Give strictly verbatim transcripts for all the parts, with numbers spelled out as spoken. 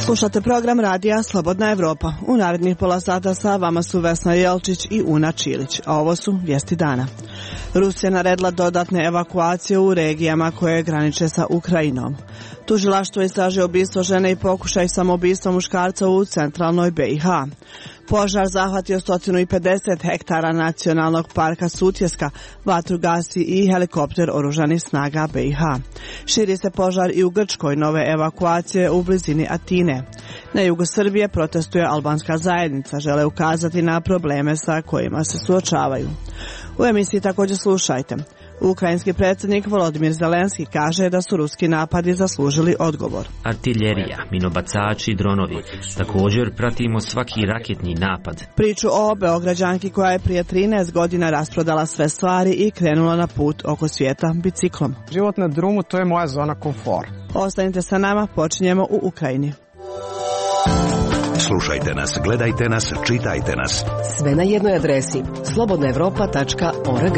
Slušate program radija Slobodna Evropa. U narednih pola sata sa vama su Vesna Jelčić i Una Čilić, a ovo su vijesti dana. Rusija naredila dodatne evakuacije u regijama koje graniče sa Ukrajinom. Tužilaštvo istražuje ubistvo žene i pokušaj samoubistva muškarca u centralnoj B i H. Požar zahvatio sto pedeset hektara nacionalnog parka Sutjeska, vatrogasci i helikopter oružanih snaga B i H. Širi se požar i u Grčkoj, nove evakuacije u blizini Atine. Na jugu Srbije protestuje albanska zajednica, žele ukazati na probleme sa kojima se suočavaju. U emisiji također slušajte. Ukrajinski predsjednik Volodimir Zelenski kaže da su ruski napadi zaslužili odgovor. Artiljerija, minobacači, dronovi. Također pratimo svaki raketni napad. Priču o Beograđanki koja je prije trinaest godina rasprodala sve stvari i krenula na put oko svijeta biciklom. Život na drumu, to je moja zona komfora. Ostanite sa nama, počinjemo u Ukrajini. Slušajte nas, gledajte nas, čitajte nas. Sve na jednoj adresi slobodna evropa tačka org.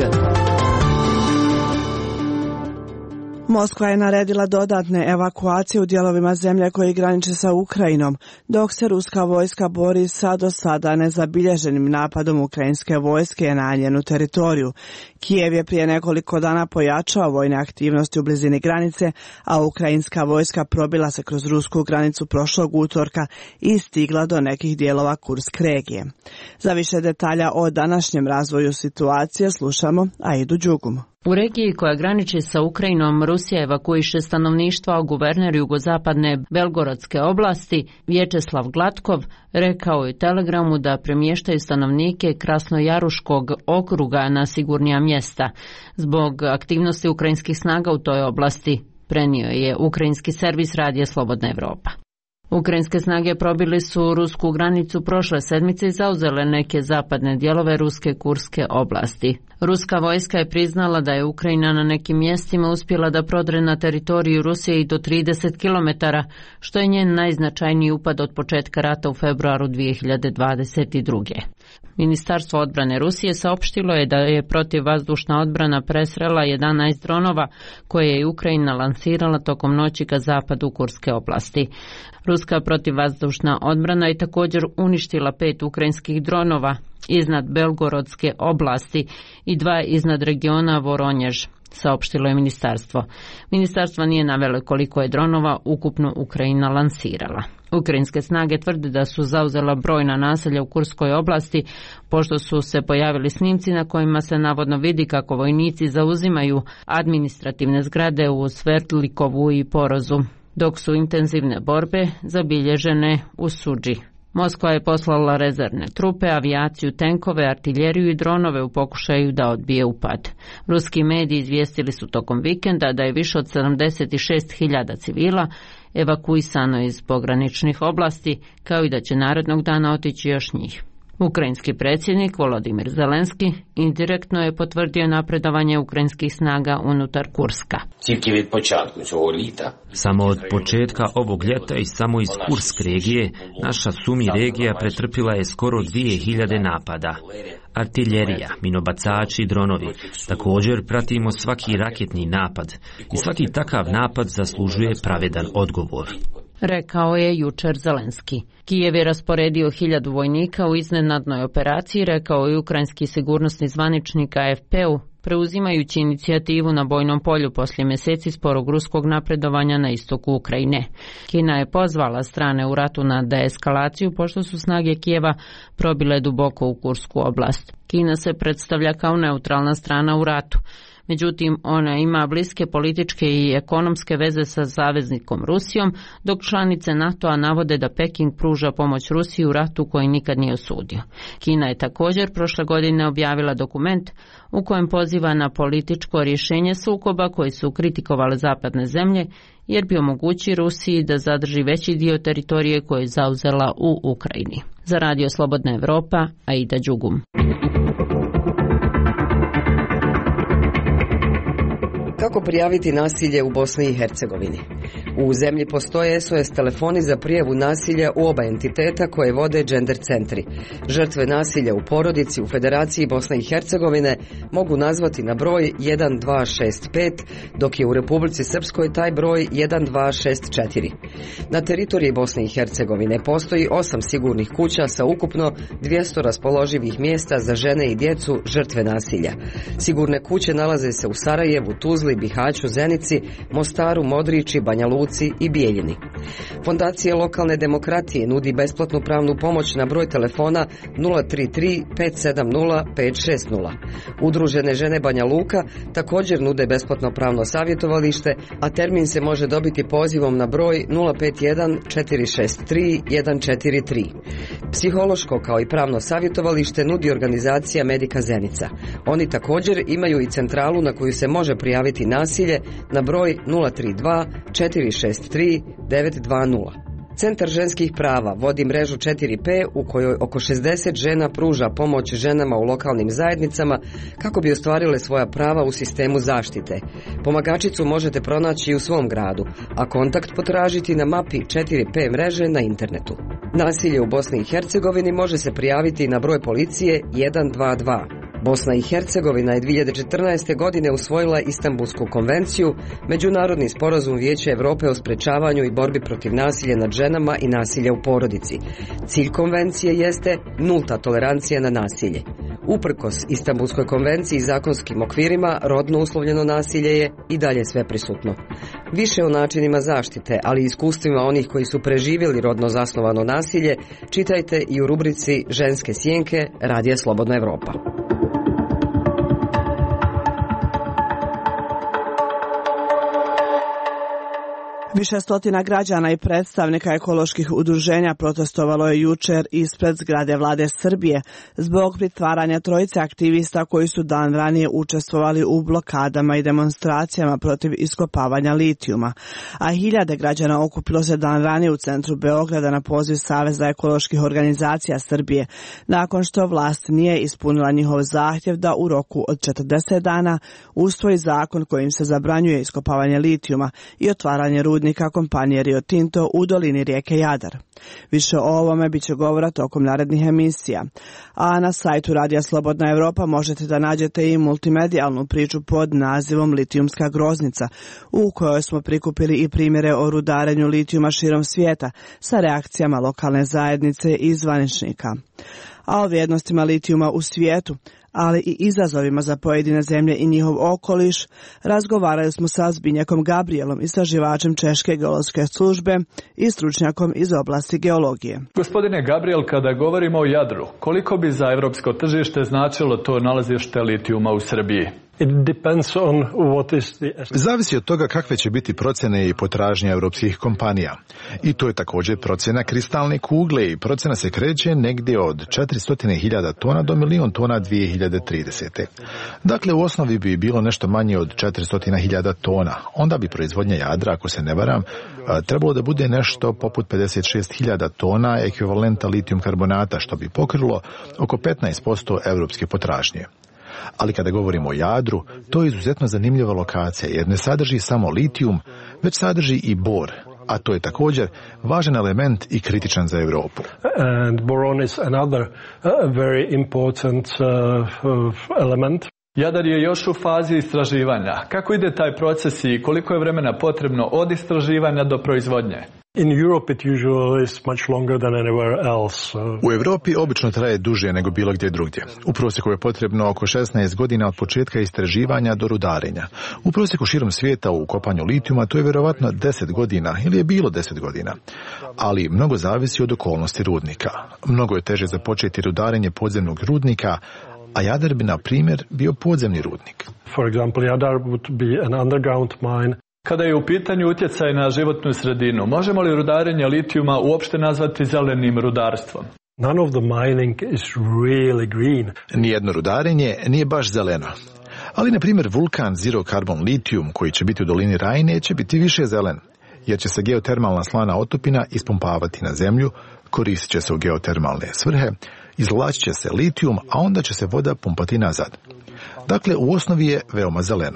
Moskva je naredila dodatne evakuacije u dijelovima zemlje koji graniče sa Ukrajinom, dok se ruska vojska bori sa do sada nezabilježenim napadom ukrajinske vojske na njenu teritoriju. Kijev je prije nekoliko dana pojačao vojne aktivnosti u blizini granice, a ukrajinska vojska probila se kroz rusku granicu prošlog utorka i stigla do nekih dijelova Kursk regije. Za više detalja o današnjem razvoju situacije slušamo Aidu Đugum. U regiji koja graniči sa Ukrajinom, Rusija evakuiše stanovništvo, a guverner jugozapadne Belgorodske oblasti, Vječeslav Glatkov, rekao je u telegramu da premještaju stanovnike Krasnojaruškog okruga na sigurnija mjesta. Zbog aktivnosti ukrajinskih snaga u toj oblasti, prenio je ukrajinski servis radija Slobodna Evropa. Ukrajinske snage probili su rusku granicu prošle sedmice i zauzele neke zapadne dijelove ruske Kurske oblasti. Ruska vojska je priznala da je Ukrajina na nekim mjestima uspjela da prodre na teritoriju Rusije i do trideset kilometara, što je njen najznačajniji upad od početka rata u februaru dvije hiljade dvadeset druge. Ministarstvo odbrane Rusije saopštilo je da je protivvazdušna odbrana presrela jedanaest dronova koje je Ukrajina lansirala tokom noći ka zapadu Kurske oblasti. Ruska protivvazdušna odbrana je također uništila pet ukrajinskih dronova iznad Belgorodske oblasti i dva iznad regiona Voronjež, saopštilo je ministarstvo. Ministarstvo nije navelo koliko je dronova ukupno Ukrajina lansirala. Ukrajinske snage tvrde da su zauzela brojna naselja u Kurskoj oblasti, pošto su se pojavili snimci na kojima se navodno vidi kako vojnici zauzimaju administrativne zgrade u Sverdlikovu i Porozu, dok su intenzivne borbe zabilježene u Suđi. Moskva je poslala rezervne trupe, avijaciju, tenkove, artiljeriju i dronove u pokušaju da odbije upad. Ruski mediji izvijestili su tokom vikenda da je više od sedamdeset šest hiljada civila evakuisano iz pograničnih oblasti, kao i da će narednog dana otići još njih. Ukrajinski predsjednik Volodimir Zelenski indirektno je potvrdio napredovanje ukrajinskih snaga unutar Kurska. Samo od početka ovog ljeta i samo iz Kursk regije, naša Sumi regija pretrpila je skoro dvije hiljade napada. Artiljerija, minobacači, dronovi. Također pratimo svaki raketni napad i svaki takav napad zaslužuje pravedan odgovor, rekao je jučer Zelenski. Kijev je rasporedio hiljadu vojnika u iznenadnoj operaciji, rekao je ukrajinski sigurnosni zvaničnik A F P-u, preuzimajući inicijativu na bojnom polju poslije mjeseci sporog ruskog napredovanja na istoku Ukrajine. Kina je pozvala strane u ratu na deeskalaciju, pošto su snage Kijeva probile duboko u Kursku oblast. Kina se predstavlja kao neutralna strana u ratu. Međutim, ona ima bliske političke i ekonomske veze sa saveznikom Rusijom, dok članice NATO-a navode da Peking pruža pomoć Rusiji u ratu koji nikad nije osudio. Kina je također prošle godine objavila dokument u kojem poziva na političko rješenje sukoba koji su kritikovale zapadne zemlje, jer bi omogući Rusiji da zadrži veći dio teritorije koje je zauzela u Ukrajini. Za Radio Slobodna Evropa, Aida Đugum. Kako prijaviti nasilje u Bosni i Hercegovini? U zemlji postoje S O S telefoni za prijavu nasilja u oba entiteta koje vode gender centri. Žrtve nasilja u porodici u Federaciji Bosne i Hercegovine mogu nazvati na broj jedan dva šest pet, dok je u Republici Srpskoj taj broj jedan dva šest četiri. Na teritoriji Bosne i Hercegovine postoji osam sigurnih kuća sa ukupno dvjesto raspoloživih mjesta za žene i djecu žrtve nasilja. Sigurne kuće nalaze se u Sarajevu, Tuzli, Bihaću, Zenici, Mostaru, Modriči, Banja Luci i Bijeljini. Fondacija lokalne demokratije nudi besplatnu pravnu pomoć na broj telefona nula tri tri pet sedam nula pet šest nula. Udružene žene Banja Luka također nude besplatno pravno savjetovalište, a termin se može dobiti pozivom na broj nula pet jedan četiri šest tri jedan četiri tri. Psihološko kao i pravno savjetovalište nudi organizacija Medika Zenica. Oni također imaju i centralu na koju se može prijaviti nasilje na broj nula tri dva četiri šest tri devet dva nula. Centar ženskih prava vodi mrežu četiri P u kojoj oko šezdeset žena pruža pomoć ženama u lokalnim zajednicama kako bi ostvarile svoja prava u sistemu zaštite. Pomagačicu možete pronaći i u svom gradu, a kontakt potražiti na mapi četiri P mreže na internetu. Nasilje u Bosni i Hercegovini može se prijaviti na broj policije jedan dva dva. Bosna i Hercegovina je dvije hiljade četrnaeste. godine usvojila Istanbulsku konvenciju, međunarodni sporazum Vijeća Europe o sprečavanju i borbi protiv nasilja nad ženama i nasilja u porodici. Cilj konvencije jeste nulta tolerancija na nasilje. Uprkos Istanbulskoj konvenciji i zakonskim okvirima, rodno uslovljeno nasilje je i dalje sveprisutno. Više o načinima zaštite, ali i iskustvima onih koji su preživjeli rodno zasnovano nasilje, čitajte i u rubrici Ženske sjenke Radija Slobodna Evropa. Više stotina građana i predstavnika ekoloških udruženja protestovalo je jučer ispred zgrade vlade Srbije zbog pritvaranja trojice aktivista koji su dan ranije učestvovali u blokadama i demonstracijama protiv iskopavanja litijuma. A hiljade građana okupilo se dan ranije u centru Beograda na poziv Saveza ekoloških organizacija Srbije, nakon što vlast nije ispunila njihov zahtjev da u roku od četrdeset dana usvoji zakon kojim se zabranjuje iskopavanje litijuma i otvaranje rudnika kompanije Rio Tinto u dolini rijeke Jadar. Više o ovome bit će govora tokom narednih emisija. A na sajtu Radija Slobodna Evropa možete da nađete i multimedijalnu priču pod nazivom Litijumska groznica, u kojoj smo prikupili i primjere o rudarenju litijuma širom svijeta sa reakcijama lokalne zajednice i zvaničnika. A o vrijednostima litijuma u svijetu, ali i izazovima za pojedine zemlje i njihov okoliš, razgovarali smo sa Zbinjakom Gabrielom, istraživačem Češke geološke službe i stručnjakom iz oblasti geologije. Gospodine Gabriel, kada govorimo o Jadru, koliko bi za europsko tržište značilo to nalazište litijuma u Srbiji? Zavisi od toga kakve će biti procjene i potražnje europskih kompanija. I to je također procjena kristalne kugle i procjena se kreće negdje od četiristo hiljada tona do milijun tona dvije hiljade tridesete. Dakle, u osnovi bi bilo nešto manje od četiristo hiljada tona. Onda bi proizvodnja Jadra, ako se ne varam, trebalo da bude nešto poput pedeset šest hiljada tona ekvivalenta litijum karbonata, što bi pokrilo oko petnaest posto europske potražnje. Ali kada govorimo o Jadru, to je izuzetno zanimljiva lokacija jer ne sadrži samo litijum, već sadrži i bor, a to je također važan element i kritičan za Europu. And boron is another uh, very important uh, element. Jadar je još u fazi istraživanja. Kako ide taj proces i koliko je vremena potrebno od istraživanja do proizvodnje? In Europe it usually is much longer than anywhere else. U Europi obično traje duže nego bilo gdje drugdje. U prosjeku je potrebno oko šesnaest godina od početka istraživanja do rudarenja. U prosjeku širom svijeta u kopanju litijuma to je vjerovatno deset godina ili je bilo deset godina. Ali mnogo zavisi od okolnosti rudnika. Mnogo je teže započeti rudarenje podzemnog rudnika, a Jadar bi, na primjer, bio podzemni rudnik. For example, Jadar would be an underground mine. Kada je u pitanju utjecaj na životnu sredinu, možemo li rudarenje litijuma uopšte nazvati zelenim rudarstvom? None of the mining is really green. Nijedno rudarenje nije baš zeleno. Ali, na primjer, vulkan Zero Carbon Lithium, koji će biti u dolini Rajne, će biti više zelen, jer će se geotermalna slana otopina ispumpavati na zemlju, koristit će se u geotermalne svrhe, izvlačit će se litijum, a onda će se voda pumpati nazad. Dakle, u osnovi je veoma zeleno.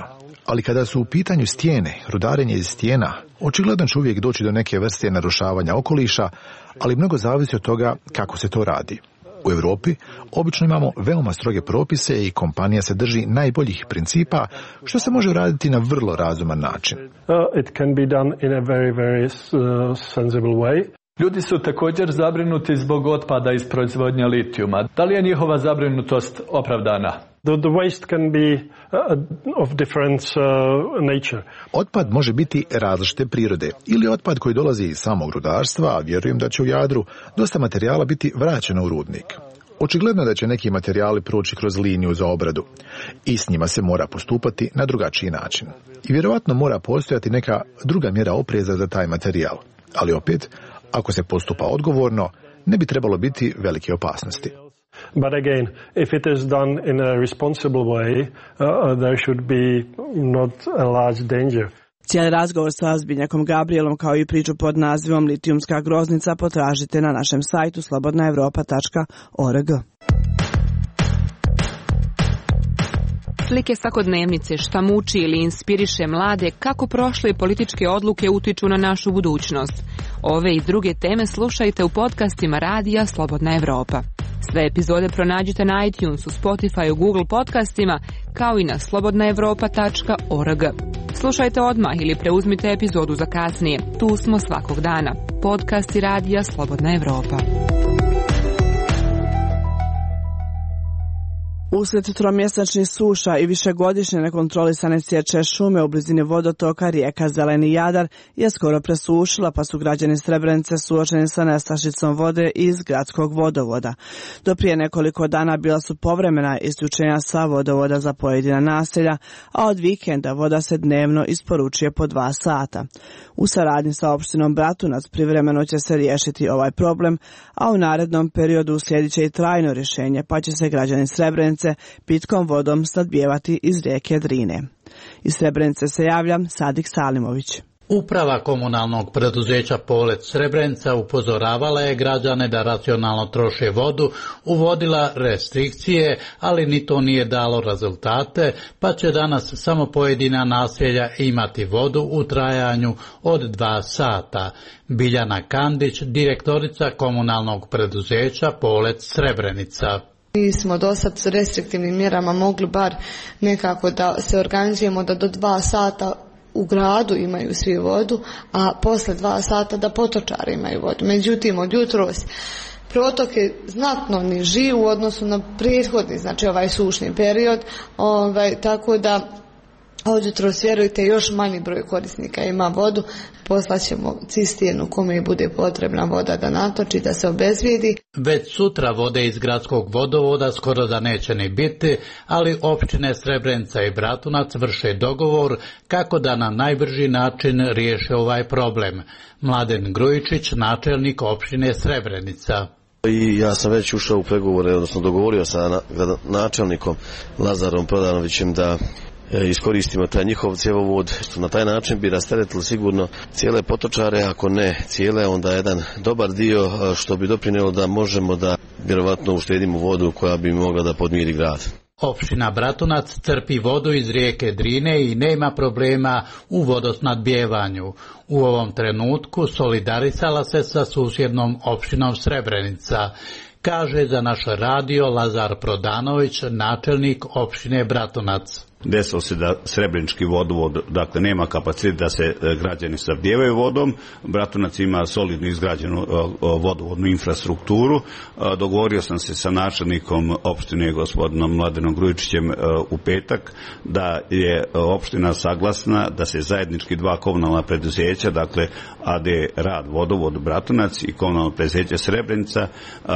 Ali kada su u pitanju stijene, rudarenje iz stijena, očigledno će uvijek doći do neke vrste narušavanja okoliša, ali mnogo zavisi od toga kako se to radi. U Europi obično imamo veoma stroge propise i kompanija se drži najboljih principa, što se može raditi na vrlo razuman način. Uh, it can be done in a very, very uh, sensible way. Ljudi su također zabrinuti zbog otpada iz proizvodnje litijuma. Da li je njihova zabrinutost opravdana? The, the waste can be uh, of different uh, nature. Otpad može biti različite prirode ili otpad koji dolazi iz samog rudarstva, a vjerujem da će u Jadru dosta materijala biti vraćeno u rudnik. Očigledno da će neki materijali proći kroz liniju za obradu i s njima se mora postupati na drugačiji način. I vjerovatno mora postojati neka druga mjera opreza za taj materijal. Ali opet, ako se postupa odgovorno, ne bi trebalo biti velike opasnosti. But again, if it is done in a responsible way, uh, there should be not a large danger. Cijeli razgovor sa Zbinjakom Gabrielom kao i priču pod nazivom Litijumska groznica potražite na našem sajtu slobodna europa tačka org. Slike svakodnevnice, šta muči ili inspiriše mlade, kako prošle političke odluke utiču na našu budućnost. Ove i druge teme slušajte u podcastima radija Slobodna Evropa. Sve epizode pronađite na iTunesu, Spotify, Google podcastima, kao i na slobodna europa tačka org. Slušajte odmah ili preuzmite epizodu za kasnije. Tu smo svakog dana. Podcasti radija Slobodna Evropa. Uslijed tromjesečnih suša i višegodišnje nekontrolisane sječe šume u blizini vodotoka rijeka Zeleni Jadar je skoro presušila, pa su građani Srebrenice suočeni sa nestašicom vode iz gradskog vodovoda. Do prije nekoliko dana bila su povremena isključenja sa vodovoda za pojedina naselja, a od vikenda voda se dnevno isporučuje po dva sata. U saradnji sa opštinom Bratunac privremeno će se riješiti ovaj problem, a u narednom periodu uslijedit će i trajno rješenje, pa će se građani Srebrenice pitkom vodom snadbijevati iz rijeke Drine. Iz Srebrenice se javlja Sadik Salimović. Uprava komunalnog preduzeća Polet Srebrenica upozoravala je građane da racionalno troše vodu, uvodila restrikcije, ali ni to nije dalo rezultate, pa će danas samo pojedina naselja imati vodu u trajanju od dva sata. Biljana Kandić, direktorica komunalnog preduzeća Polet Srebrenica. Mi smo do sad s restriktivnim mjerama mogli bar nekako da se organizujemo da do dva sata u gradu imaju svi vodu, a posle dva sata da potočari imaju vodu. Međutim, od jutros protok je znatno niži u odnosu na prethodni, znači ovaj sušni period, ovaj, tako da od jutros, vjerujte, još manji broj korisnika ima vodu. Poslaćemo cisternu kome bude potrebna voda da natoči, da se obezvijedi. Već sutra vode iz gradskog vodovoda skoro da neće ni biti, ali opštine Srebrenica i Bratunac vrše dogovor kako da na najbrži način riješe ovaj problem. Mladen Grujičić, načelnik opštine Srebrenica. I ja sam već ušao u pregovore, odnosno dogovorio sa načelnikom Lazarom Prodanovićem da iskoristimo taj njihov cjevovod. Na taj način bi rasteretili sigurno cijele potočare, ako ne cijele, onda jedan dobar dio, što bi doprinijelo da možemo da vjerovatno uštedimo vodu koja bi mogla da podmiri grad. Opština Bratunac crpi vodu iz rijeke Drine i nema problema u vodosnadbijevanju. U ovom trenutku solidarisala se sa susjednom opštinom Srebrenica, kaže za naš radio Lazar Prodanović, načelnik opštine Bratunac. Desilo se da Srebrenički vodovod, dakle, nema kapacitet da se građani snabdijevaju vodom. Bratunac ima solidno izgrađenu vodovodnu infrastrukturu. Dogovorio sam se sa načelnikom opštine, gospodinom Mladenom Grujičićem, u petak, da je opština saglasna da se zajednički dva komunalna preduzeća, dakle A D Rad vodovod Bratunac i komunalno preduzeće Srebrenica,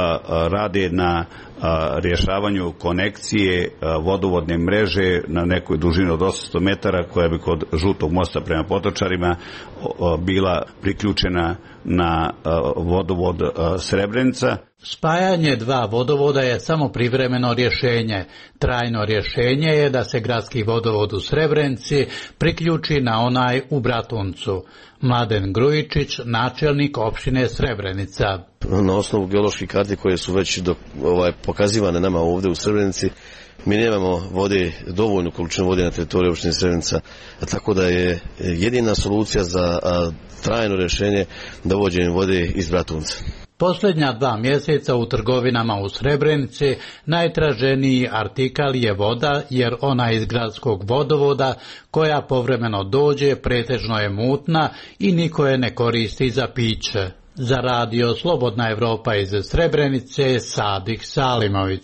rade na rješavanju konekcije vodovodne mreže na nekoj dužini od osamsto metara koja bi kod Žutog mosta prema Potočarima bila priključena na vodovod Srebrenica. Spajanje dva vodovoda je samo privremeno rješenje. Trajno rješenje je da se gradski vodovod u Srebrenici priključi na onaj u Bratuncu. Mladen Grujičić, načelnik opštine Srebrenica. Na osnovu geoloških karti koje su već do, ovaj, pokazivane nama ovdje u Srebrenici, mi nemamo vode, dovoljnu količinu vode na teritoriju opštine Srebrenica, tako da je jedina solucija za a, trajno rješenje dovođenje vode iz Bratunca. Posljednja dva mjeseca u trgovinama u Srebrenici najtraženiji artikal je voda, jer ona iz gradskog vodovoda koja povremeno dođe pretežno je mutna i niko je ne koristi za piće. Za radio Slobodna Evropa iz Srebrenice, Sadik Salimović.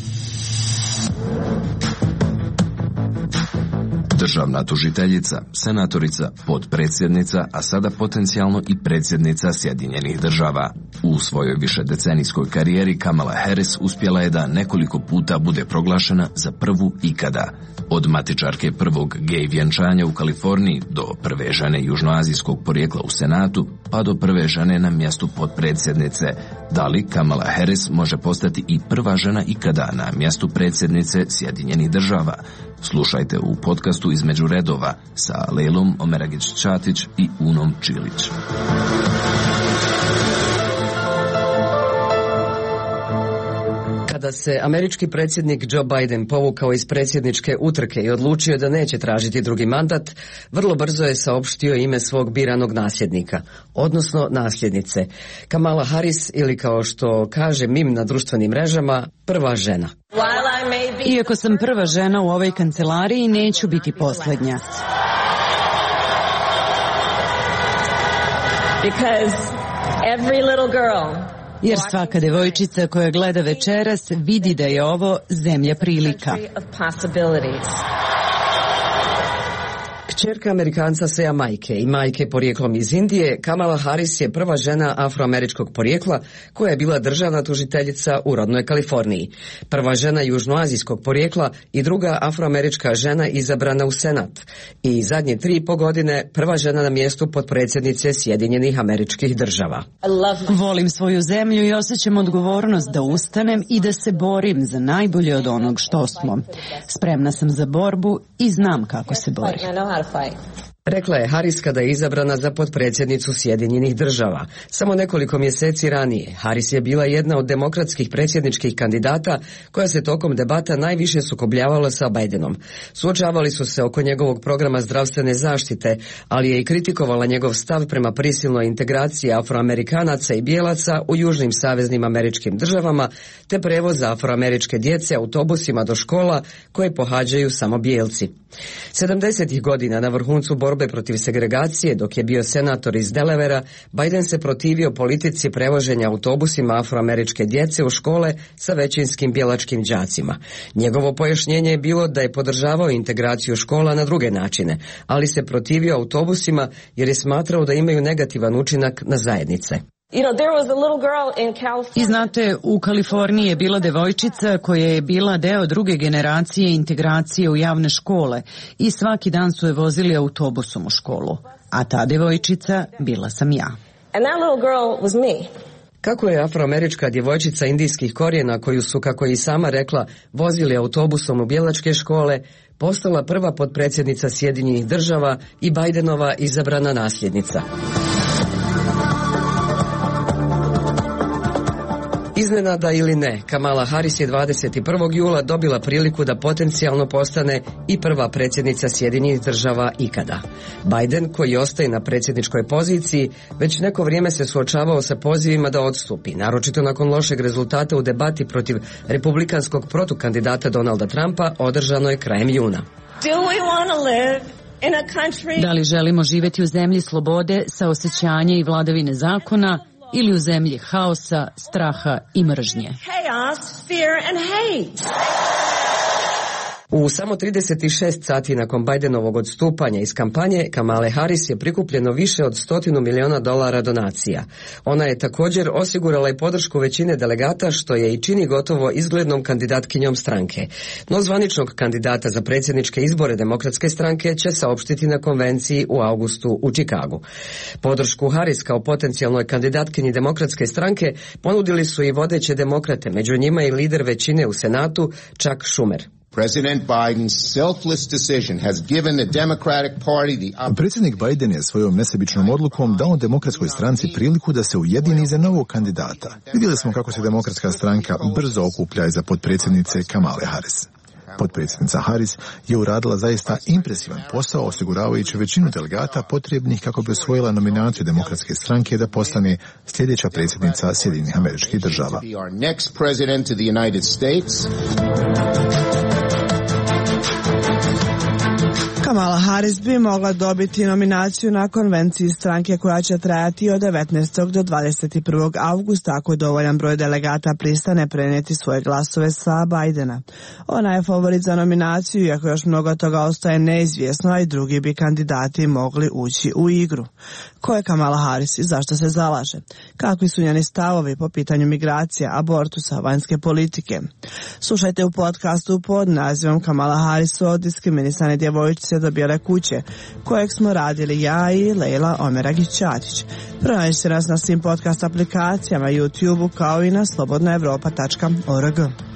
Državna tužiteljica, senatorica, potpredsjednica, a sada potencijalno i predsjednica Sjedinjenih država. U svojoj višedecenijskoj karijeri Kamala Harris uspjela je da nekoliko puta bude proglašena za prvu ikada. Od matičarke prvog gej vjenčanja u Kaliforniji do prve žene južnoazijskog porijekla u Senatu, pa do prve žene na mjestu potpredsjednice. Da li Kamala Harris može postati i prva žena ikada na mjestu predsjednice Sjedinjenih država? Slušajte u podcastu Između redova sa Lejlom Omeragić-Čatić i Unom Čilić. Kada se američki predsjednik Joe Biden povukao iz predsjedničke utrke i odlučio da neće tražiti drugi mandat, vrlo brzo je saopštio ime svog biranog nasljednika, odnosno nasljednice, Kamala Harris, ili kao što kaže mim na društvenim mrežama, prva žena. Iako sam prva žena u ovoj kancelariji, neću biti posljednja. Because every little girl Jer svaka devojčica koja gleda večeras vidi da je ovo zemlja prilika. Kćerka Amerikanca sa Jamajke i majke porijeklom iz Indije, Kamala Harris je prva žena afroameričkog porijekla koja je bila državna tužiteljica u rodnoj Kaliforniji. Prva žena južnoazijskog porijekla i druga afroamerička žena izabrana u Senat. I zadnje tri i po godine prva žena na mjestu potpredsjednice Sjedinjenih Američkih Država. Volim svoju zemlju i osjećam odgovornost da ustanem i da se borim za najbolje od onog što smo. Spremna sam za borbu i znam kako se bori. Rekla je Harris kada je izabrana za potpredsjednicu Sjedinjenih Država. Samo nekoliko mjeseci ranije Harris je bila jedna od demokratskih predsjedničkih kandidata koja se tokom debata najviše sukobljavala sa Bidenom. Suočavali su se oko njegovog programa zdravstvene zaštite, ali je i kritikovala njegov stav prema prisilnoj integraciji afroamerikanaca i bijelaca u južnim saveznim američkim državama, te prevoz afroameričke djece autobusima do škola koje pohađaju samo bijelci. sedamdesetih godina na vrhuncu borbe protiv segregacije, dok je bio senator iz Delavera, Biden se protivio politici prevoženja autobusima afroameričke djece u škole sa većinskim bijelačkim đacima. Njegovo pojašnjenje je bilo da je podržavao integraciju škola na druge načine, ali se protivio autobusima jer je smatrao da imaju negativan učinak na zajednice. I znate, u Kaliforniji je bila devojčica koja je bila deo druge generacije integracije u javne škole i svaki dan su je vozili autobusom u školu. A ta devojčica bila sam ja. Kako je afroamerička djevojčica indijskih korijena, koju su, kako je i sama rekla, vozili autobusom u bijelačke škole, postala prva potpredsjednica Sjedinjenih Država i Bidenova izabrana nasljednica. Iznenada ili ne, Kamala Harris je dvadeset prvog jula dobila priliku da potencijalno postane i prva predsjednica Sjedinjenih Država ikada. Biden, koji ostaje na predsjedničkoj poziciji, već neko vrijeme se suočavao sa pozivima da odstupi, naročito nakon lošeg rezultata u debati protiv republikanskog protukandidata Donalda Trumpa održanoj krajem juna. Da li želimo živjeti u zemlji slobode, saosećanja i vladavine zakona, ili u zemlji haosa, straha i mržnje? U samo trideset šest sati nakon Bidenovog odstupanja iz kampanje, Kamale Harris je prikupljeno više od stotinu miliona dolara donacija. Ona je također osigurala i podršku većine delegata, što je i čini gotovo izglednom kandidatkinjom stranke. No zvaničnog kandidata za predsjedničke izbore Demokratske stranke će saopštiti na konvenciji u augustu u Čikagu. Podršku Harris kao potencijalnoj kandidatkinji Demokratske stranke ponudili su i vodeće demokrate, među njima i lider većine u Senatu, Chuck Schumer. President Biden's selfless decision has given the Democratic Party the... Predsjednik Biden je svojom nesebičnom odlukom dao Demokratskoj stranci priliku da se ujedini za novog kandidata. Vidjeli smo kako se Demokratska stranka brzo okuplja iza potpredsjednice Kamale Harris. Potpredsjednica Harris je uradila zaista impresivan posao osiguravajući većinu delegata potrebnih kako bi osvojila nominaciju Demokratske stranke da postane sljedeća predsjednica Sjedinjenih Američkih Država. Kamala Harris bi mogla dobiti nominaciju na konvenciji stranke koja će trajati od devetnaestog do dvadeset prvog avgusta ako dovoljan broj delegata pristane prenijeti svoje glasove sa Bidena. Ona je favorit za nominaciju, iako još mnogo toga ostaje neizvjesno, a i drugi bi kandidati mogli ući u igru. Ko je Kamala Harris i zašto se zalaže? Kakvi su njeni stavovi po pitanju migracija, abortusa, vanjske politike? Slušajte u podcastu pod nazivom Kamala Harris o diskriminisane djevojčice do bijele kuće, kojeg smo radili ja i Lejla Omeragić-Ćatić. Pronađite nas na svim podcast aplikacijama, YouTube-u kao i na slobodna evropa tačka org.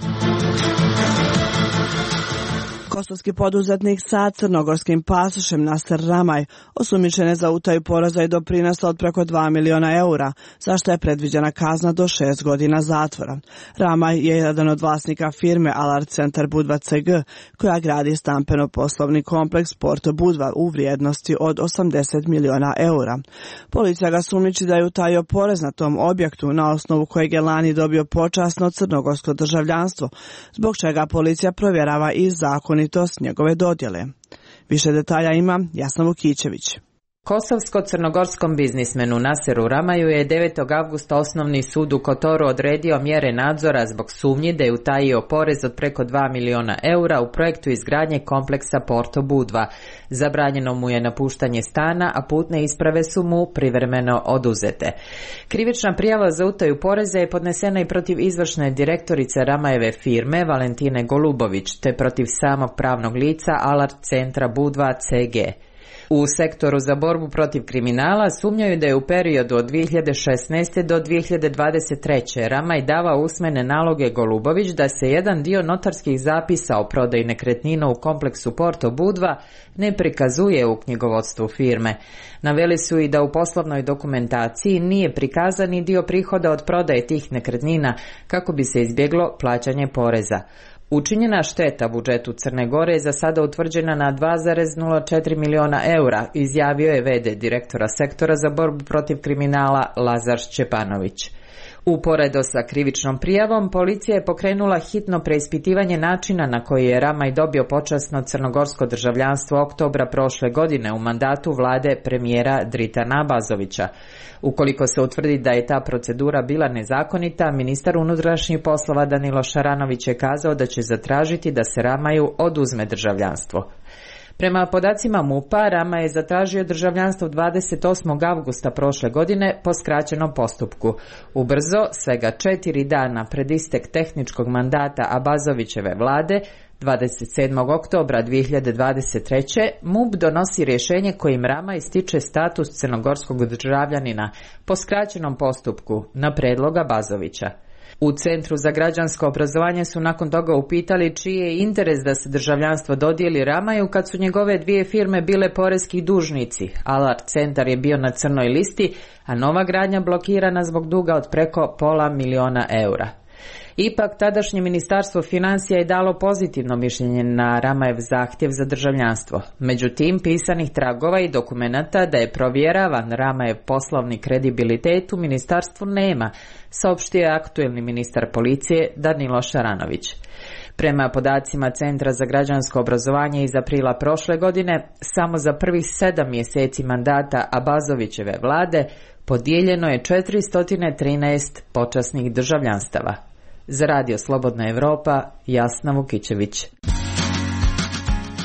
Kosovski poduzetnik sa crnogorskim pasošem Naser Ramaj osumnjičen je za utaju poreza i doprinosa od preko dva miliona eura, za što je predviđena kazna do šest godina zatvora. Ramaj je jedan od vlasnika firme Alart Centar Budva C G, koja gradi stambeno-poslovni kompleks Porto Budva u vrijednosti od osamdeset miliona eura. Policija ga sumnjiči da je utajio porez na tom objektu, na osnovu kojeg je lani dobio počasno crnogorsko državljanstvo, zbog čega policija provjerava i zakoni njegove dodjele. Više detalja ima Jasna Vukićević. Kosovsko-crnogorskom biznismenu Naseru Ramaju je devetog avgusta Osnovni sud u Kotoru odredio mjere nadzora zbog sumnji da je utajio porez od preko dva miliona eura u projektu izgradnje kompleksa Porto Budva. Zabranjeno mu je napuštanje stana, a putne isprave su mu privremeno oduzete. Krivična prijava za utaju poreza je podnesena i protiv izvršne direktorice Ramajeve firme Valentine Golubović, te protiv samog pravnog lica Alart Centra Budva C G. U sektoru za borbu protiv kriminala sumnjaju da je u periodu od dvije hiljade šesnaeste do dvije hiljade dvadeset treće Ramaj davao usmene naloge Golubović da se jedan dio notarskih zapisa o prodaji nekretnina u kompleksu Porto Budva ne prikazuje u knjigovodstvu firme. Naveli su i da u poslovnoj dokumentaciji nije prikazan ni dio prihoda od prodaje tih nekretnina kako bi se izbjeglo plaćanje poreza. Učinjena šteta budžetu Crne Gore je za sada utvrđena na dva zarez nula četiri miliona eura, izjavio je ve de direktora sektora za borbu protiv kriminala Lazar Šćepanović. Uporedo sa krivičnom prijavom, policija je pokrenula hitno preispitivanje načina na koji je Ramaj dobio počasno crnogorsko državljanstvo oktobra prošle godine u mandatu vlade premijera Dritana Abazovića. Ukoliko se utvrdi da je ta procedura bila nezakonita, ministar unutrašnjih poslova Danilo Šaranović je kazao da će zatražiti da se Ramaju oduzme državljanstvo. Prema podacima MUP-a, Rama je zatražio državljanstvo dvadeset osmog avgusta prošle godine po skraćenom postupku. Ubrzo, svega četiri dana pred istek tehničkog mandata Abazovićeve vlade, dvadeset sedmog oktobra dvije hiljade dvadeset treće. MUP donosi rješenje kojim Rama ističe status crnogorskog državljanina po skraćenom postupku na predlog Abazovića. U Centru za građansko obrazovanje su nakon toga upitali čiji je interes da se državljanstvo dodijeli Ramaju kad su njegove dvije firme bile porezki dužnici. Alart Centar je bio na crnoj listi, a nova gradnja blokirana zbog duga od preko pola miliona eura. Ipak, tadašnje ministarstvo financija je dalo pozitivno mišljenje na Ramajev zahtjev za državljanstvo. Međutim, pisanih tragova i dokumenata da je provjeravan Ramajev poslovni kredibilitet u ministarstvu nema, saopštio je aktuelni ministar policije Danilo Šaranović. Prema podacima Centra za građansko obrazovanje iz aprila prošle godine, samo za prvih sedam mjeseci mandata Abazovićeve vlade podijeljeno je četiristo trinaest počasnih državljanstava. Za radio Slobodna Evropa, Jasna Vukićević.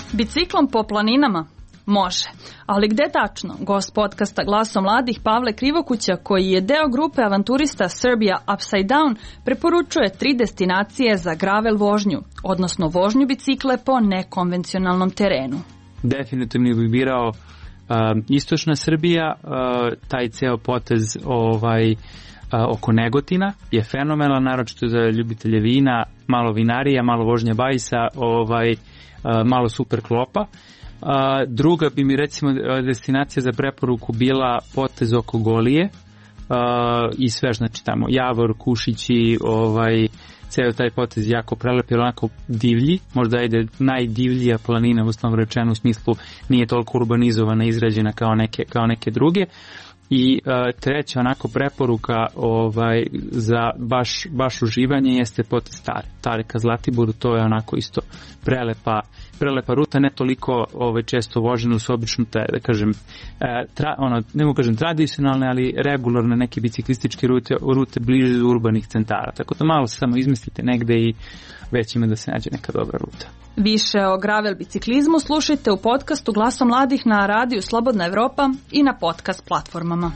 Biciklom po planinama? Može. Ali gde tačno? Gost podcasta Glasom mladih Pavle Krivokuća, koji je deo grupe avanturista Serbia Upside Down, preporučuje tri destinacije za gravel vožnju, odnosno vožnju bicikle po nekonvencionalnom terenu. Definitivno bi birao uh, istočna Srbija, uh, taj ceo potez ovaj, uh, oko Negotina je fenomenalan, naročito za ljubitelje vina, malo vinarija, malo vožnje bajsa, ovaj, uh, malo super klopa. Uh, druga bi mi recimo destinacija za preporuku bila potez oko Golije uh, i sve, znači tamo Javor, Kušići, ovaj, ceo taj potez jako prelep, jer onako divlji, možda ide najdivljija planina, uslovno rečeno, u smislu nije toliko urbanizovana, izrađena kao neke, kao neke druge. I uh, treća onako preporuka ovaj, za baš, baš uživanje jeste potez Tare. Tare ka Zlatiboru, to je onako isto prelepa, prelepa ruta, ne toliko ovaj, često vožena, su obično te, da kažem, tra, ono, ne mogu kažem tradicionalne, ali regularne neke biciklističke rute, rute bliže urbanih centara. Tako da malo se samo izmislite negde i već ima da se nađe neka dobra ruta. Više o gravel biciklizmu slušajte u podcastu Glasom mladih na radiju Slobodna Evropa i na podcast platformama.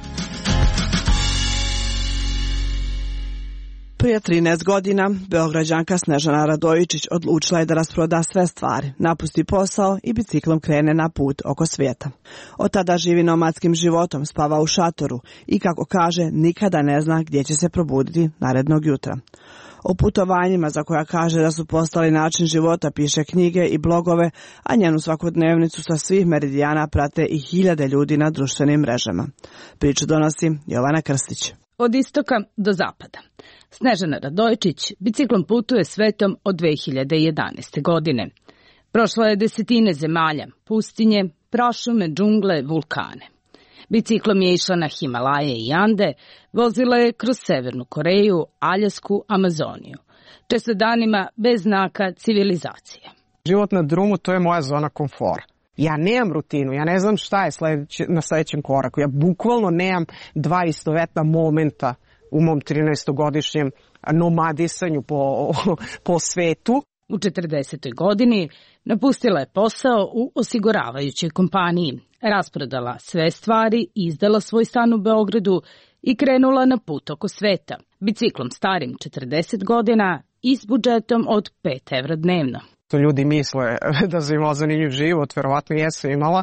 Prije trinaest godina Beograđanka Snežana Radojičić odlučila je da rasproda sve stvari, napusti posao i biciklom krene na put oko svijeta. Od tada živi nomadskim životom, spava u šatoru i, kako kaže, nikada ne zna gdje će se probuditi narednog jutra. O putovanjima za koja kaže da su postali način života piše knjige i blogove, a njenu svakodnevnicu sa svih meridijana prate i hiljade ljudi na društvenim mrežama. Priču donosi Jovana Krstić. Od istoka do zapada. Snežana Radojičić biciklom putuje svetom od dve hiljade jedanaeste. godine. Prošla je desetine zemalja, pustinje, prašume, džungle, vulkane. Biciklom je išla na Himalaje i Ande, vozila je kroz Severnu Koreju, Aljasku, Amazoniju. Često danima bez znaka civilizacije. Život na drumu, to je moja zona komfora. Ja nemam rutinu, ja ne znam šta je sledeće, na sledećem koraku. Ja bukvalno nemam dva istovetna momenta u mom trinaestogodišnjem nomadisanju po, po svetu. U četrdesetoj godini napustila je posao u osiguravajućoj kompaniji, rasprodala sve stvari, izdala svoj stan u Beogradu i krenula na put oko sveta, biciklom starim četrdeset godina i s budžetom od pet evra dnevno. To ljudi misle da sam imala zanimljiv život, verovatno jesam imala,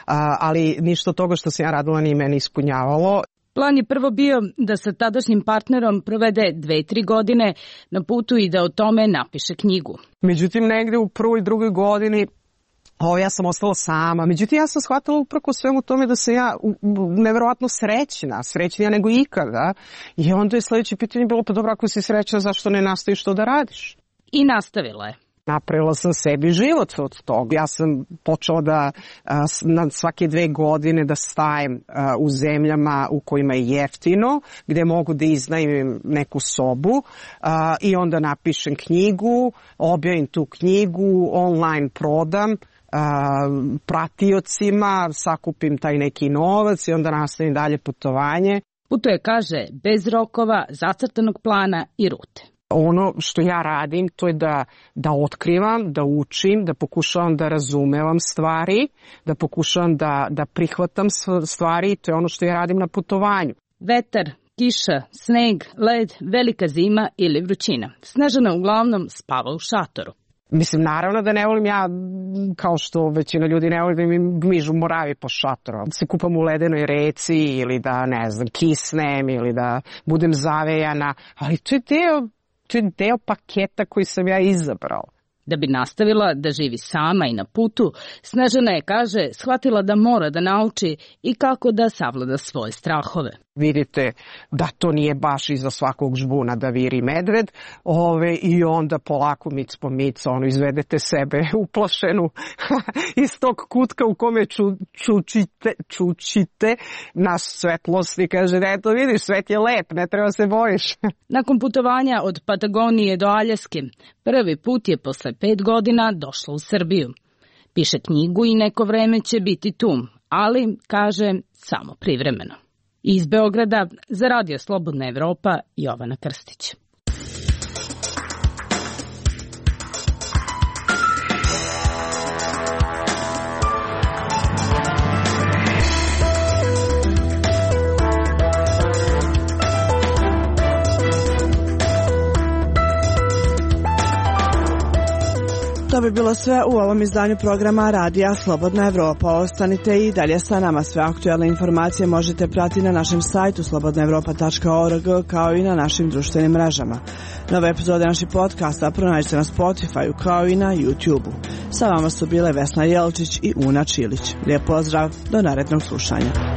ali ništa od toga što sam ja radila nije meni ispunjavalo. Plan je prvo bio da sa tadašnjim partnerom provede dve, tri godine na putu i da o tome napiše knjigu. Međutim, negde u prvoj i drugoj godini o, ja sam ostala sama. Međutim, ja sam shvatila uprko svemu tome da sam ja neverovatno srećna, srećnija nego ikada. I onda je sledeće pitanje bilo, pa dobro, ako si srećna, zašto ne nastaviš to da radiš? I nastavila je. Napravila sam sebi život od toga. Ja sam počela da na svake dve godine da stajem u zemljama u kojima je jeftino, gde mogu da iznajmim neku sobu i onda napišem knjigu, objavim tu knjigu, online prodam pratiocima, sakupim taj neki novac i onda nastavim dalje putovanje. Putuje, kaže, bez rokova, zacrtanog plana i rute. Ono što ja radim, to je da, da otkrivam, da učim, da pokušavam da razumevam stvari, da pokušavam da, da prihvatam stvari, to je ono što ja radim na putovanju. Vetar, kiša, sneg, led, velika zima ili vrućina. Snežana uglavnom spava u šatoru. Mislim, naravno da ne volim ja, kao što većina ljudi ne voli da mi gmižu moravi po šatoru. Da se kupam u ledenoj reci ili da, ne znam, kisnem ili da budem zavejana, ali to je deo To je deo paketa koji sam ja izabrala. Da bi nastavila da živi sama i na putu, Snežana je, kaže, shvatila da mora da nauči i kako da savlada svoje strahove. Vidite da to nije baš iza svakog žbuna da viri medved, ove, i onda polako mic po mic ono, izvedete sebe uplašenu iz tog kutka u kome ču, čučite, čučite na svetlost i kaže da eto vidiš, svet je lep, ne treba se bojiš. Nakon putovanja od Patagonije do Aljaske, prvi put je posle pet godina došla u Srbiju. Piše knjigu i neko vreme će biti tu, ali, kaže, samo privremeno. Iz Beograda za Radio Slobodna Evropa, Jovana Krstić. To bi bilo sve u ovom izdanju programa Radija Slobodna Evropa. Ostanite i dalje sa nama. Sve aktualne informacije možete pratiti na našem sajtu slobodna evropa tačka org kao i na našim društvenim mrežama. Nove epizode naših podcasta pronađite na Spotify kao i na YouTube-u. Sa vama su bile Vesna Jelčić i Una Čilić. Lijep pozdrav, do narednog slušanja.